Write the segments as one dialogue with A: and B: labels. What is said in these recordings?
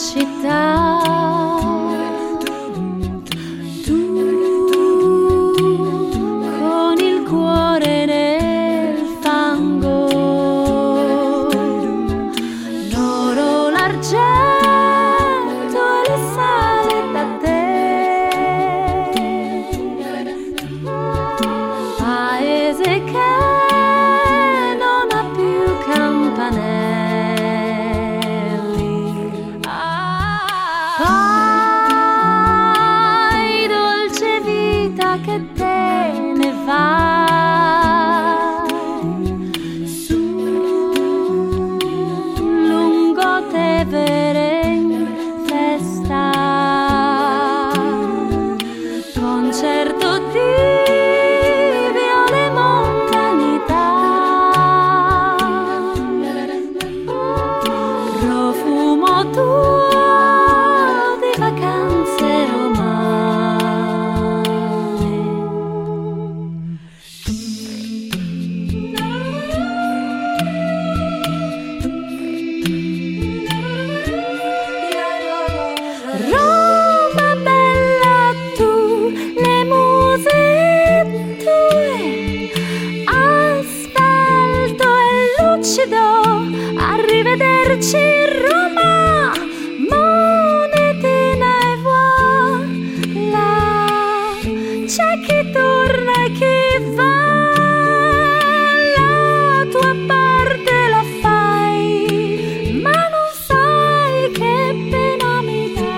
A: città. Tu con il cuore nel fango, l'oro, l'argento e le sale da te. Paese che non ha più campanelli. Poi dolce vita che te ne vai su lungo Tevere in festa, concerto di viole montanità, profumo tuo di vacanze romane. Roma bella, tu, le muse tue, asfalto e lucido, arrivederci Roma, monetina e voilà, c'è chi torna e chi va, la tua parte la fai, ma non sai che pena mi dà.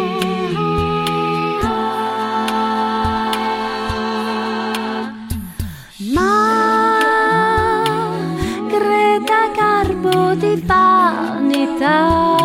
A: Ma Greta Garbo di vanità.